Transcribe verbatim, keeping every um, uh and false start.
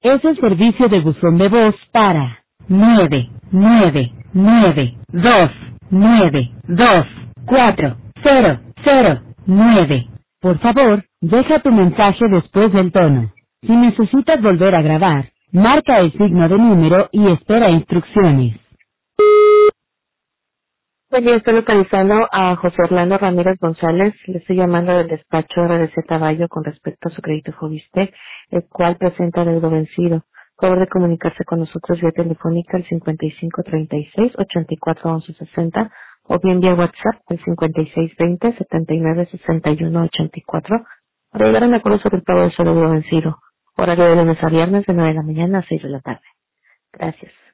Es el servicio de buzón de voz para nueve nueve nueve dos nueve dos cuatro cero cero nueve. Por favor, deja tu mensaje después del tono. Si necesitas volver a grabar, marca el signo de número y espera instrucciones. Pues yo estoy localizando a José Orlando Ramírez González. Le estoy llamando del despacho R D C Caballo con respecto a su crédito Fobiste, el cual presenta deudo vencido. Favor de comunicarse con nosotros vía telefónica al cincuenta y cinco treinta y seis ochenta y cuatro once sesenta o bien vía WhatsApp al cincuenta y seis veinte setenta y nueve sesenta y uno ochenta y cuatro para llegar a un acuerdo sobre el pago de su deudo vencido. Horario de lunes a viernes de nueve de la mañana a seis de la tarde. Gracias.